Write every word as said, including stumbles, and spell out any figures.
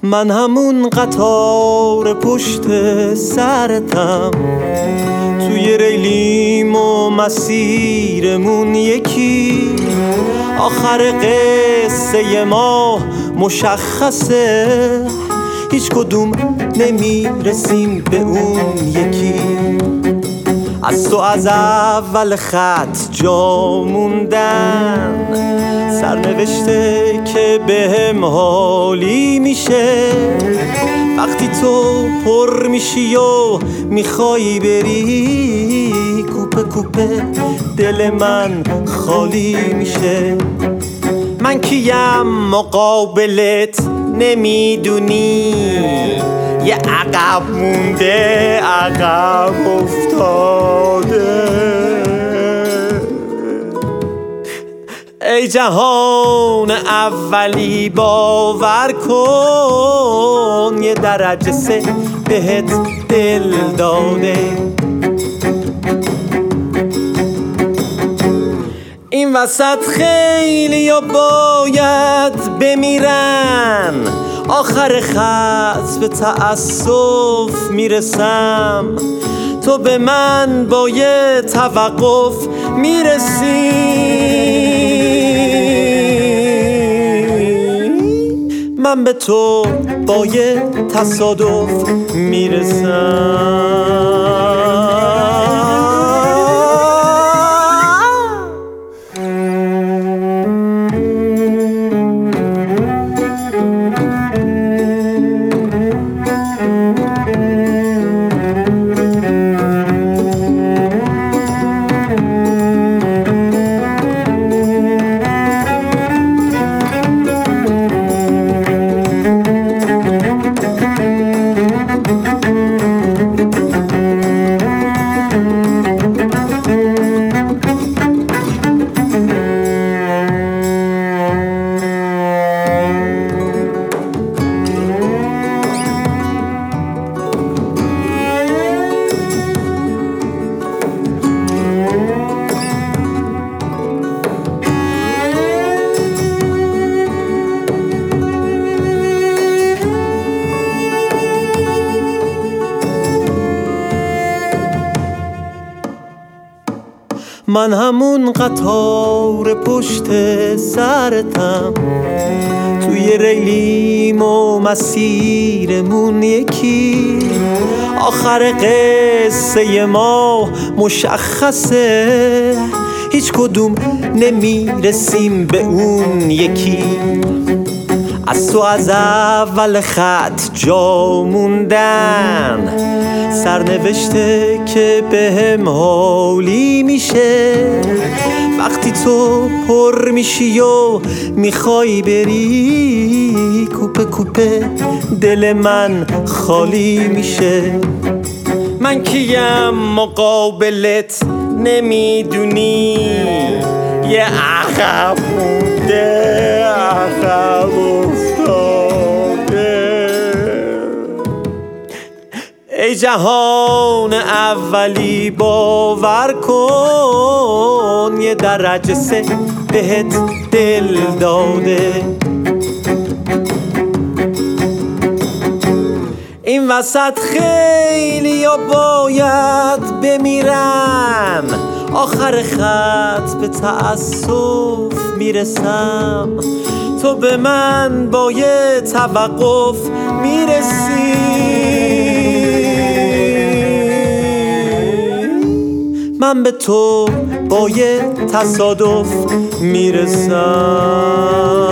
من همون قطار پشت سرتم، توی ریلیم و مسیرمون یکی، آخر قصه ما مشخصه، هیچ کدوم نمیرسیم به اون یکی. از تو از اول خط جا موندن، سرنوشته که بهم حالی میشه، وقتی تو پر میشی و میخوای بری، کوپه کوپه دل من خالی میشه. من کیم مقابلت نمیدونی، یه عقب مونده عقب افتاده. ای جهان اولی باور کن، یه درجه سه بهت دل داده. این وسط خیلی ها باید بمیرن، آخر خط به تأسف میرسم، تو به من با یه توقف میرسی. من به تو با یه تصادف میرسم. من همون قطار پشت سرتم، توی ریلیم و مسیرمون یکی، آخر قصه ما مشخصه، هیچ کدوم نمیرسیم به اون یکی. از تو از اول خط جا موندن، سرنوشته که بهم حالی میشه، وقتی تو پر میشی و میخوای بری، کوپه کوپه دل من خالی میشه. من کیم مقابلت نمیدونی، یه عقب مونده عقب افتاده. ای جهان اولی باور کن، یه درجه سه بهت دل داده. این وسط خیلی ها باید بمیرن، آخر خط به تأسف میرسم، تو به من با یه توقف میرسی. من به تو با یه تصادف میرسم.